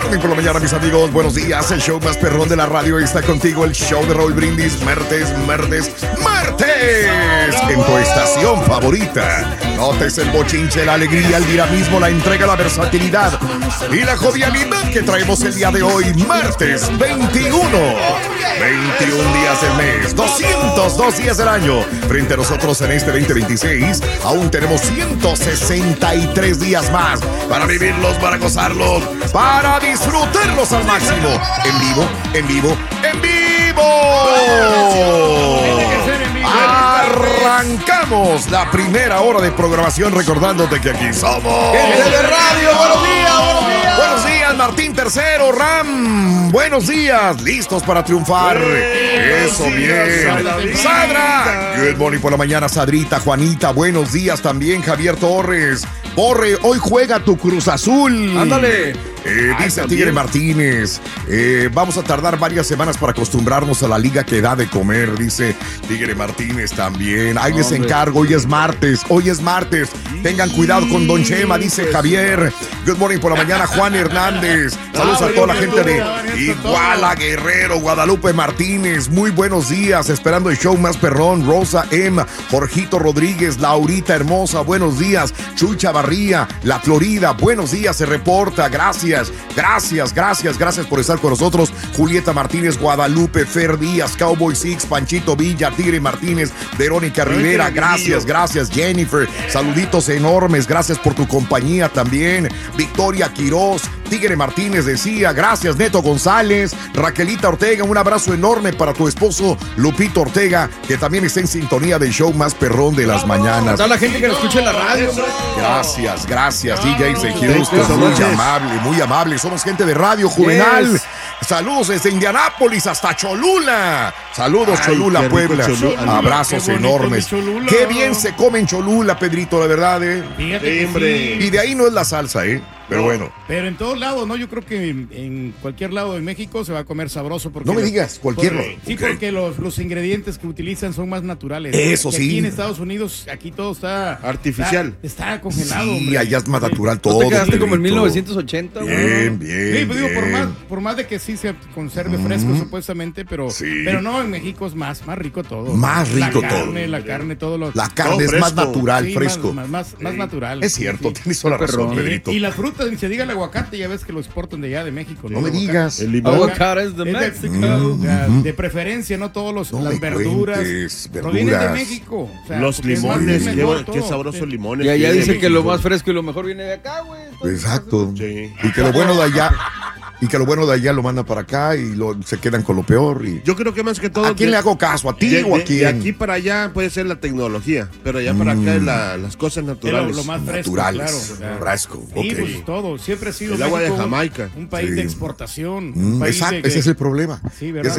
morning por la mañana, mis amigos. Buenos días. El show más perrón de la radio está contigo. El show de Raúl Brindis. Martes. En tu estación favorita. Notes el bochinche, la alegría, el dinamismo, la entrega, la versatilidad y la jovialidad que traemos el día de hoy. Martes 21. 21 días del mes. 202 días del año. Frente a nosotros en este 2026, aún tenemos 163 días más para vivirlos, para gozarlos, para disfrutarlos al máximo. En vivo. Arrancamos la primera hora de programación recordándote que aquí somos gente de radio. Buenos días, Martín Tercero, Ram. Buenos días, listos para triunfar. Eso, bien. Sadra. Good morning por la mañana, Sadrita, Juanita. Buenos días también, Javier Torres. Borre, hoy juega tu Cruz Azul. Ándale. Dice Tigre Martínez, vamos a tardar varias semanas para acostumbrarnos a la liga que da de comer, dice Tigre Martínez también. Ahí les encargo, hoy es martes. Tengan cuidado con Don Chema, dice Javier. Good morning por la mañana, Juan Hernández. Saludos a toda la gente de Iguala, Guerrero, Guadalupe Martínez. Muy buenos días, esperando el show más perrón. Rosa M, Jorgito Rodríguez, Laurita Hermosa, buenos días. Chuy Chavarría, La Florida, buenos días, se reporta, gracias por estar con nosotros. Julieta Martínez, Guadalupe, Fer Díaz, Cowboy Six, Panchito Villa, Tigre Martínez, Verónica Rivera, gracias, Jennifer, saluditos enormes, gracias por tu compañía también. Victoria Quiroz, Tigre Martínez decía, gracias Neto González, Raquelita Ortega, un abrazo enorme para tu esposo Lupito Ortega, que también está en sintonía del show más perrón de las mañanas. Toda la gente que nos escucha en la radio. Gracias, DJs de Houston, muy amable, somos gente de radio juvenal. Yes. Saludos desde Indianápolis hasta Cholula. Saludos, Cholula, Puebla. Abrazos enormes. Qué bien se come en Cholula, Pedrito, la verdad, Fíjate, sí. Y de ahí no es la salsa, pero bueno. Pero en todos lados, ¿no? Yo creo que en cualquier lado de México se va a comer sabroso. Porque no me digas, cualquier lado. Sí, okay. Porque los ingredientes que utilizan son más naturales. Eso sí. Aquí en Estados Unidos, aquí todo está artificial. Está congelado. Sí, hombre. Allá es más natural todo. ¿No te quedaste como en 1980? Bien. Sí, pues digo, por más de que sí se conserve fresco, supuestamente, pero no, en México es más rico todo. Más rico todo. La carne, todo lo. La carne es más natural, sí, fresco. Más natural. Es cierto, tienes toda la razón, Pedrito. Y las frutas, ni se diga el aguacate, ya ves que lo exportan de allá de México. No me digas. El aguacate es de México. De preferencia, no todos las verduras provienen de México. O sea, los limones, qué sabrosos limones. Y allá dice que lo más fresco y lo mejor viene de acá, güey. Exacto. Sí. Y que lo bueno de allá lo mandan para acá y se quedan con lo peor. Yo creo que más que todo. ¿A quién le hago caso? ¿A ti o a quién? De aquí para allá puede ser la tecnología, pero allá para acá es las cosas naturales. Lo más fresco, naturales, claro. Fresco. Sí, pues todo. Siempre ha sido el agua de Jamaica. Un país de exportación. Exacto, ese es el problema. Sí, ¿verdad?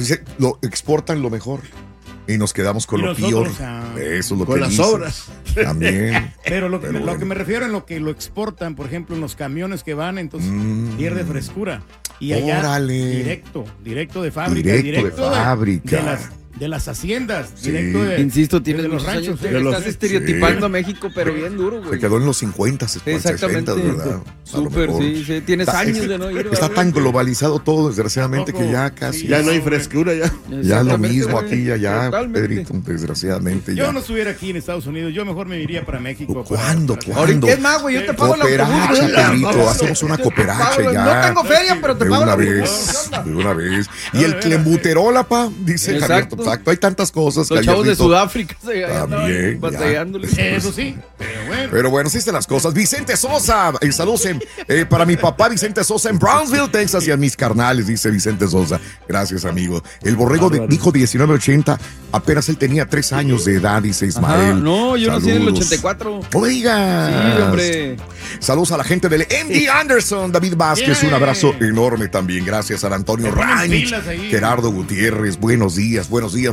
Lo exportan lo mejor. Y nos quedamos con lo peor. Eso es lo con que las dicen. obras. También. Pero lo que me refiero en lo que lo exportan, por ejemplo, en los camiones que van, entonces pierde frescura. Y allá directo de fábrica. Directo de fábrica. De las haciendas, sí. Directo de... Insisto, tienes de los ranchos. Estás estereotipando a México, pero bien duro, güey. Se quedó en los 50, 60, ¿verdad? Súper, sí. Tienes años de no ir. Está tan globalizado todo, desgraciadamente, que ya casi... Sí, ya no hay frescura, ya. Ya es lo mismo aquí y allá, Pedrito, desgraciadamente. Yo no estuviera aquí en Estados Unidos, yo mejor me iría para México. ¿Cuándo? Ahorita es más, güey, yo te pago la cooperacha, Pedrito, hacemos una cooperacha ya. No tengo feria, pero te pago la de una vez. Y el clembuterola, pa, dice Javier. Exacto, hay tantas cosas. Los chavos de Sudáfrica también batallándoles. Eso sí, pero bueno, sí están las cosas. Vicente Sosa, saludos para mi papá Vicente Sosa en Brownsville, Texas, y a mis carnales, dice Vicente Sosa. Gracias, amigo. El borrego dijo 1980, apenas él tenía 3 años de edad, dice Ismael. Ajá, no, yo nací en el 84. Oiga. Sí, hombre. Saludos a la gente del MD Anderson, David Vázquez, un abrazo enorme también. Gracias a Antonio Ranch, Gerardo Gutiérrez, buenos días.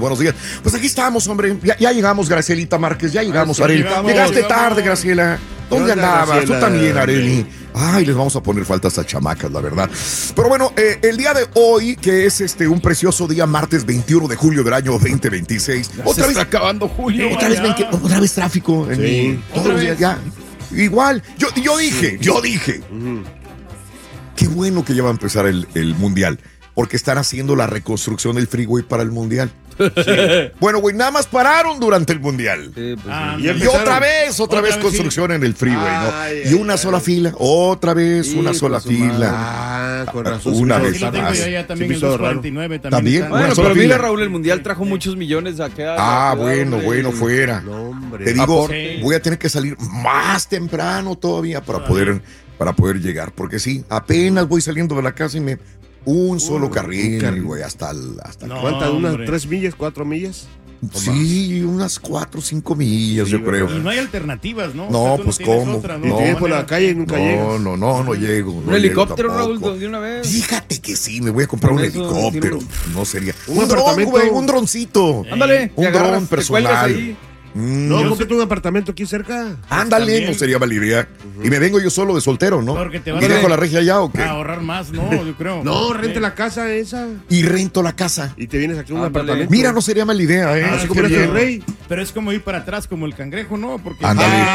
Pues aquí estamos, hombre. Ya llegamos, Gracielita Márquez, ya llegamos, Areli. Llegaste tarde, Graciela. ¿Dónde andabas? Graciela. Tú también, Areli. Ay, les vamos a poner falta a estas chamacas, la verdad. Pero bueno, el día de hoy, que es un precioso día, martes 21 de julio del año 2026. Otra vez está acabando julio. Otra vez tráfico. Todos los días ya. Igual. Yo dije. qué bueno que ya va a empezar el Mundial, porque están haciendo la reconstrucción del freeway para el Mundial. Sí. Bueno, güey, nada más pararon durante el Mundial. Sí, pues, y otra vez construcción en el freeway, ¿no? Y una sola fila, otra vez una sola fila. Con razón. Una vez más. También el 249 también. Bueno, pero mira, Raúl, el Mundial trajo muchos millones acá. Bueno, fuera. No, hombre. Te digo, voy a tener que salir más temprano todavía para poder llegar, porque sí, apenas voy saliendo de la casa y un solo carril, güey, hasta ¿cuántas? ¿Unas 3 millas, 4 millas? Sí, unas 4 o 5 millas, yo creo. Y no hay alternativas, ¿no? No, pues ¿cómo? Y te vienes por la calle y nunca llegas. No llego. ¿Un helicóptero, Raúl, de una vez? Fíjate que sí, me voy a comprar un helicóptero. No sería. Un dron, güey, un droncito. Ándale. Un dron personal. No, cómprate un apartamento aquí cerca. Ándale, no sería mala idea. Y me vengo yo solo de soltero, ¿no? Porque te ¿Y dejo la regia allá o qué? A ahorrar más, no, yo creo. No, rente la casa esa. Y rento la casa. Y te vienes aquí a un apartamento. Mira, no sería mala idea, ¿eh? Así como eres el rey. Pero es como ir para atrás como el cangrejo, ¿no? Porque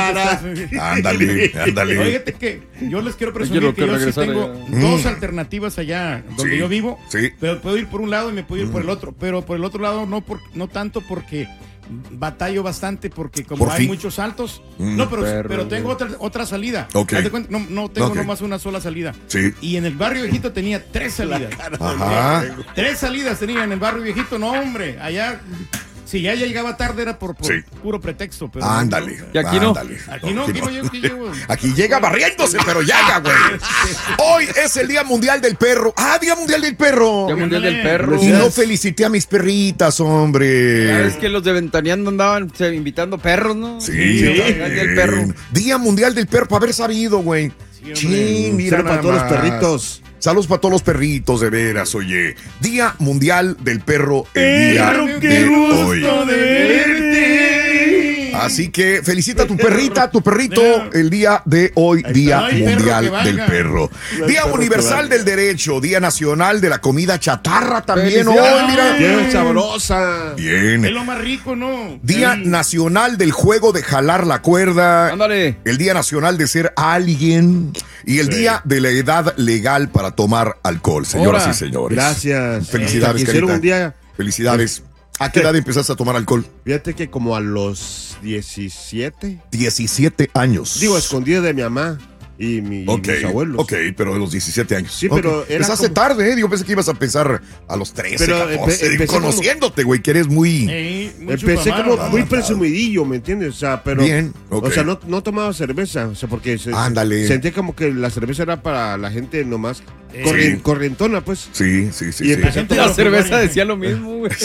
Ándale. Fíjate que yo les quiero presumir que yo sí tengo dos alternativas allá donde yo vivo. Sí. Pero puedo ir por un lado y me puedo ir por el otro. Pero por el otro lado no tanto porque batallo bastante porque como hay muchos altos. No, pero tengo otra salida. Okay. No tengo nomás una sola salida. Sí. Y en el barrio viejito tenía 3 salidas. Ajá. 3 salidas tenía en el barrio viejito. No, hombre, allá. Si ya llegaba tarde era por puro pretexto. Pero ándale. Y aquí no. Aquí no llego. Aquí llega barriéndose, pero llega, güey. Hoy es el Día Mundial del Perro. Día Mundial del Perro. Día Mundial del Perro. Y no felicité a mis perritas, hombre. Ya ves que los de Ventaneando andaban invitando perros, ¿no? Sí. Del perro. Día Mundial del Perro, para haber sabido, güey. Sí, mira, para todos los perritos. Saludos para todos los perritos, de veras, oye. Día Mundial del Perro, el día de hoy. De verte. Así que felicita a tu perrita, a tu perrito, el día de hoy, Día Mundial del Perro. Día Universal del Derecho, Día Nacional de la Comida Chatarra también hoy, mira. Qué sabrosa. Bien. Es lo más rico, ¿no? Día Nacional del Juego de Jalar la Cuerda. Ándale. El Día Nacional de Ser Alguien. Y el Día de la Edad Legal para tomar alcohol, señoras y señores. Gracias. Felicidades, Carita. Felicidades. ¿A qué edad empezaste a tomar alcohol? Fíjate que como a los 17. 17 años. Digo, escondido de mi mamá y mis abuelos. Ok, pero de los 17 años. Sí, pero era empezaste tarde, ¿eh? Yo pensé que ibas a pensar a los 13, pero 14. Conociéndote, güey, que eres muy... empecé como muy presumidillo, ¿me entiendes? O sea, pero... Bien, O sea, no tomaba cerveza, o sea, porque sentía como que la cerveza era para la gente nomás corrientona, pues. Sí. Y la cerveza decía lo mismo, güey.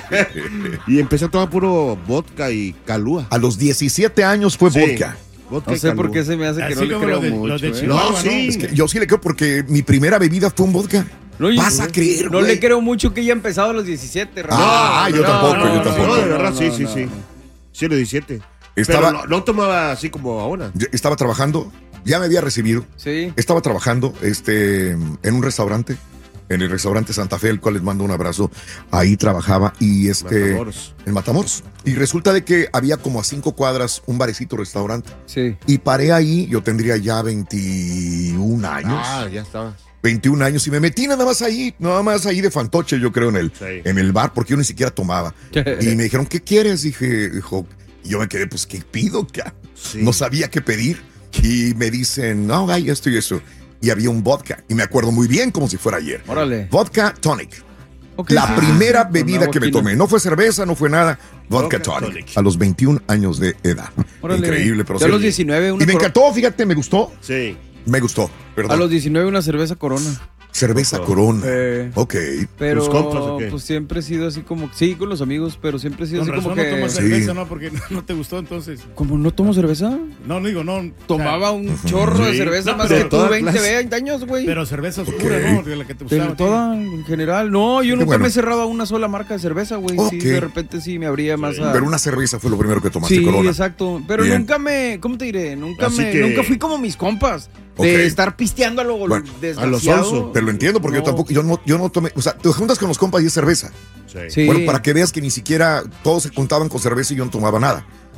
Y empecé a tomar puro vodka y Calúa. A los 17 años fue vodka. No sé por qué se me hace que no le creo mucho. Es que yo sí le creo porque mi primera bebida fue un vodka. Vas a creer, güey. No le creo mucho que haya empezado a los 17, Raúl. Yo tampoco. No, de verdad, sí. Sí, a los 17. Pero no tomaba así como ahora. Estaba trabajando, ya me había recibido. Sí. Estaba trabajando en un restaurante. En el restaurante Santa Fe, el cual les mando un abrazo. Ahí trabajaba y en Matamoros. Y resulta de que había como a 5 cuadras un barecito restaurante. Sí. Y paré ahí, yo tendría ya 21 años. Ya estaba. 21 años y me metí nada más ahí de fantoche, yo creo, en el bar, porque yo ni siquiera tomaba. Y me dijeron, ¿qué quieres? Y yo me quedé, pues, ¿qué pido? Sí. No sabía qué pedir. Y me dicen, no, hay esto y eso. Y había un vodka. Y me acuerdo muy bien como si fuera ayer. Órale. Vodka tonic. Okay. La primera bebida que me tomé. No fue cerveza, no fue nada. Vodka tonic. A los 21 años de edad. Órale. Increíble, pero a los 19 y me encantó, fíjate, me gustó. Sí. Me gustó, perdón. A los 19 una cerveza Corona. Cerveza Corona. Ok. Pero ¿Tus compas o qué? Pues siempre he sido así como... Sí, con los amigos, pero siempre he sido así como que... no tomas cerveza, ¿no? Porque no te gustó entonces. ¿Cómo no tomo cerveza? No. Tomaba un chorro de cerveza más que tú, 20 años, güey. Pero cerveza oscura, ¿no? De la que te gustaba. Pero toda, en general. No, yo nunca me he cerrado a una sola marca de cerveza, güey. Sí, de repente sí me abría más a... Pero una cerveza fue lo primero que tomaste, Corona. Sí, exacto. Pero nunca ¿cómo te diré? Nunca fui como mis compas. De estar pisteando a lo desgraciado. Te lo entiendo porque yo no tomé, o sea, te juntas con los compas y es cerveza. Sí. Bueno, para que veas que ni siquiera todos se juntaban con cerveza y yo no tomaba nada.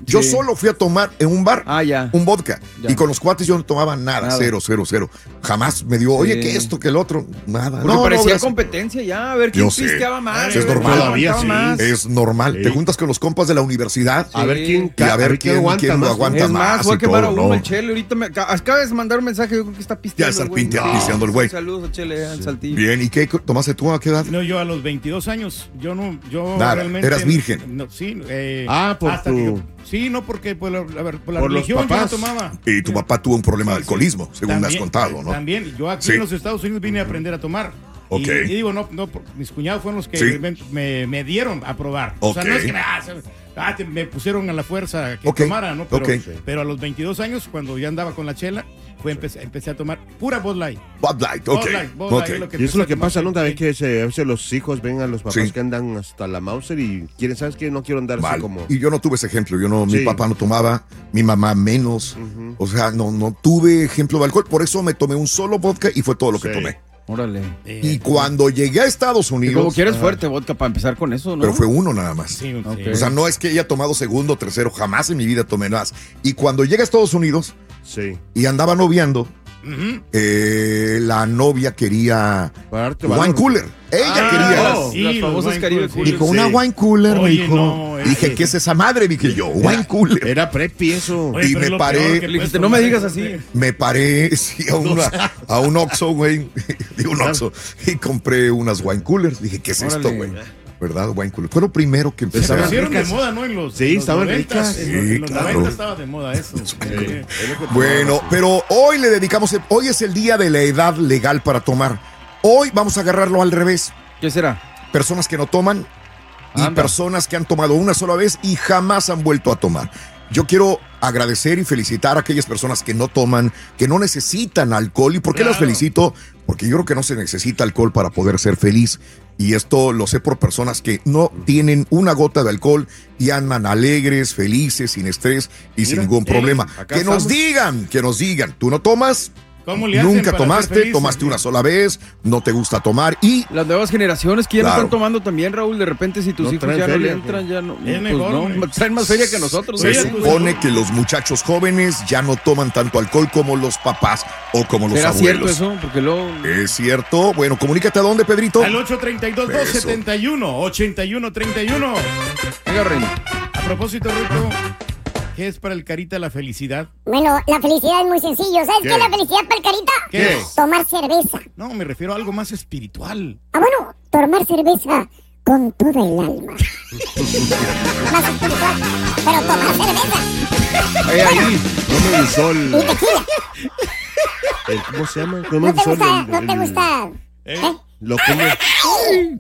Yo solo fui a tomar en un bar un vodka. Ya. Y con los cuates yo no tomaba nada. Cero. Jamás me dio, oye, que esto, que el otro. Nada. Porque parecía competencia ya, a ver quién pisteaba más. Es normal. Todavía es normal. Te juntas con los compas de la universidad. A ver quién lo aguanta más. Voy a quemar a uno, el Chele. Ahorita acaba de mandar un mensaje, yo creo que está pisteando. Ya está pisteando el güey. Saludos a Chele, al Saltillo. Bien, ¿y qué tomaste tú a qué edad? No, yo a los 22 años. Yo nada, realmente. Eras virgen. No, sí. Sí, no, porque por la religión yo no tomaba. Y tu papá tuvo un problema de alcoholismo, según me has contado, ¿no? También. Yo aquí en los Estados Unidos vine a aprender a tomar. Ok. Y digo, no, mis cuñados fueron los que me dieron a probar. Okay. O sea, no es que me pusieron a la fuerza que tomara, ¿no? Pero a los 22 años, cuando ya andaba con la chela, empecé a tomar pura Bud Light. Bud Light, ok. Y eso es lo que pasa, ¿no? A veces los hijos ven a los papás que andan hasta la Mauser y quieren, ¿sabes qué? No quiero andar así como... Y yo no tuve ese ejemplo. Mi papá no tomaba, mi mamá menos. O sea, no tuve ejemplo de alcohol. Por eso me tomé un solo vodka y fue todo lo que tomé. Órale. Y cuando llegué a Estados Unidos... Como quieres fuerte vodka para empezar con eso, ¿no? Pero fue uno nada más. Sí, O sea, no es que haya tomado segundo, tercero. Jamás en mi vida tomé más. Y cuando llegué a Estados Unidos y andaba noviando, la novia quería wine cooler. Ella quería las famosas Caribe Cooler. Dijo, una wine cooler, me dijo. Dije, ¿qué es esa madre? Dije yo, wine cooler. Era prepi eso. Y me paré. Le dijiste, no me digas así. Me paré a un Oxxo, güey. Digo, un Oxxo. Y compré unas wine coolers. Dije, ¿qué es esto, güey? ¿Verdad? Wine cooler. Fue lo primero que empecé. Se pusieron de moda, ¿no? Estaban ricas. En los 90 estaba de moda eso. Bueno, pero hoy hoy es el día de la edad legal para tomar. Hoy vamos a agarrarlo al revés. ¿Qué será? Personas que no toman y personas que han tomado una sola vez y jamás han vuelto a tomar. Yo quiero agradecer y felicitar a aquellas personas que no toman, que no necesitan alcohol. ¿Y por qué las felicito? Porque yo creo que no se necesita alcohol para poder ser feliz. Y esto lo sé por personas que no tienen una gota de alcohol y andan alegres, felices, sin estrés y sin ningún problema. Que nos digan, ¿tú no tomas? Nunca tomaste una sola vez, no te gusta tomar y... Las nuevas generaciones que ya no están tomando también, Raúl, de repente si tus hijos ya no le entran, ya no... traen más feria que nosotros. Se supone que los muchachos jóvenes ya no toman tanto alcohol como los papás o como los abuelos. ¿Será cierto eso? Porque luego... Es cierto. Bueno, comunícate a dónde, Pedrito. Al 832-271-8131. Venga, Reina. A propósito, Rico... ¿Qué es para el Carita la felicidad? Bueno, la felicidad es muy sencillo. ¿Sabes qué es la felicidad para el Carita? ¿Qué es? Tomar cerveza. No, me refiero a algo más espiritual. Bueno, tomar cerveza con toda el alma. Más espiritual, pero tomar cerveza. Ahí. No me gustó Y tequila. ¿Cómo se llama? ¿No te gusta? Lo como...